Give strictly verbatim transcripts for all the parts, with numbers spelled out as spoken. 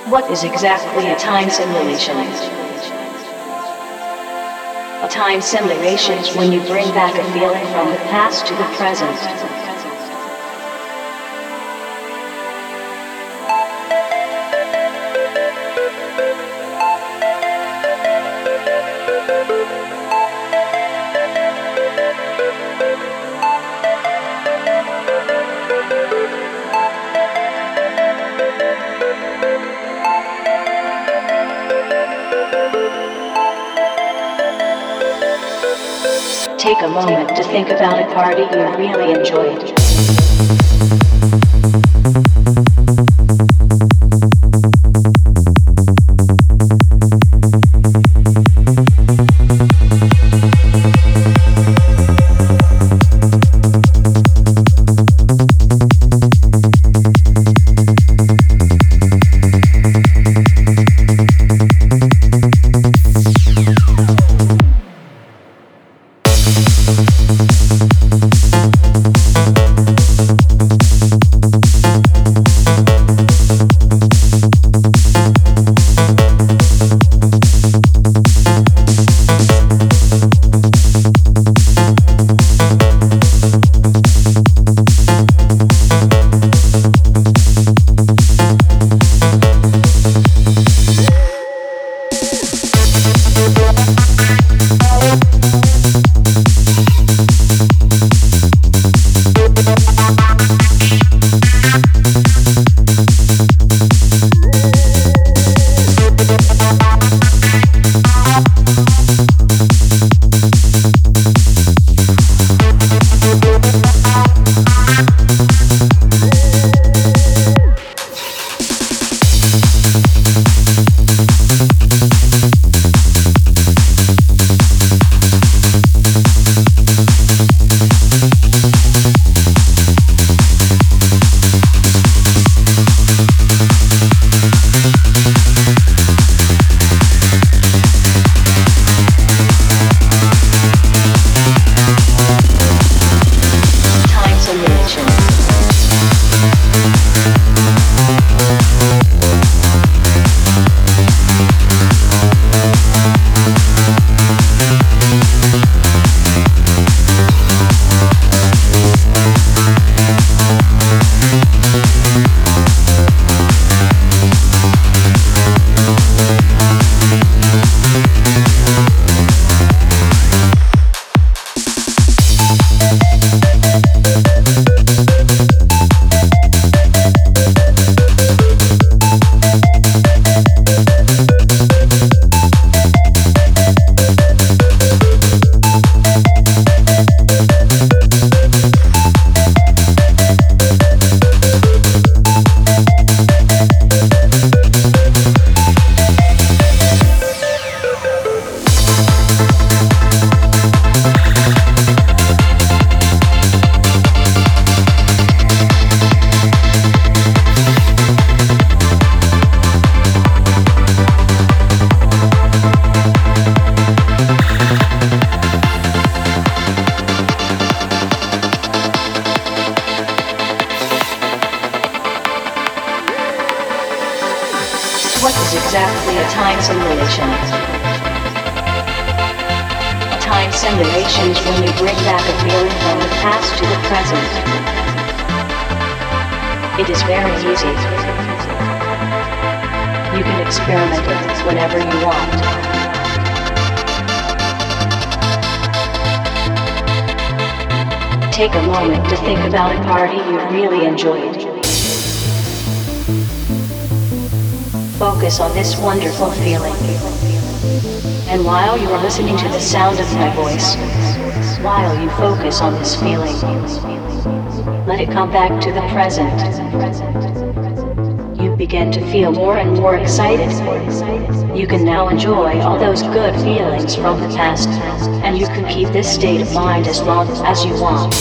What is exactly a time simulation? A time simulation is when you bring back a feeling from the past to the present. Take a moment to think about a party you really enjoyed. What is exactly a time simulation? A time simulation is when you bring back a feeling from the past to the present. It is very easy. You can experiment it whenever you want. Take a moment to think about a party you really enjoyed. Focus on this wonderful feeling. And while you are listening to the sound of my voice, while you focus on this feeling, let it come back to the present. You begin to feel more and more excited. You can now enjoy all those good feelings from the past, and you can keep this state of mind as long as you want.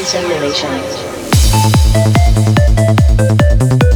simulation.